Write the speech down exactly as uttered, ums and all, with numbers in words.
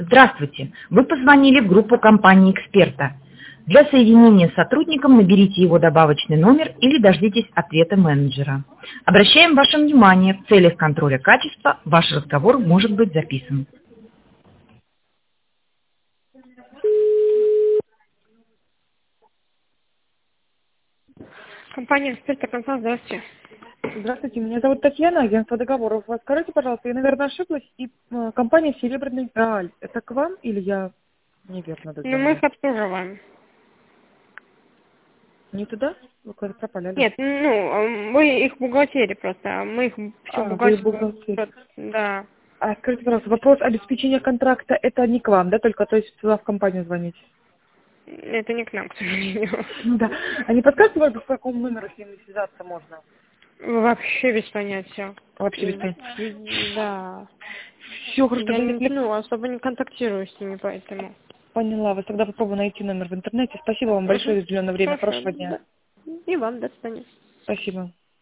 Здравствуйте! Вы позвонили в группу компании «Эксперта». Для соединения с сотрудником наберите его добавочный номер или дождитесь ответа менеджера. Обращаем ваше внимание, в целях контроля качества ваш разговор может быть записан. Компания «Эксперт Консалт», здравствуйте. Здравствуйте, меня зовут Татьяна, агентство договоров. Вас скажите, пожалуйста, я, наверное, ошиблась, и э, компания «Серебряный Грааль». Это к вам или я неверно Ну, мы дозвонилась? их обслуживаем. Не туда? Вы куда-то пропали, алло. Нет, ну, мы их бухгалтерия просто, мы их всю А, вы бухгалтерию, бухгалтер. да. А скажите, пожалуйста, вопрос обеспечения контракта, это не к вам, да, только, то есть, сюда в компанию звонить? Это не к нам, к сожалению. Ну да. А не подскажете, может быть, по какому номеру с ними связаться можно? Вообще без понятия. Вообще без понятия. Да. Все, хорошо, Я тогда не, если ну, особо не контактирую с ними, поэтому. поняла, вы тогда попробую найти номер в интернете. Спасибо вам Угу. большое за уделенное время. Хорошо. Хорошего дня. Да. И вам до свидания. Спасибо.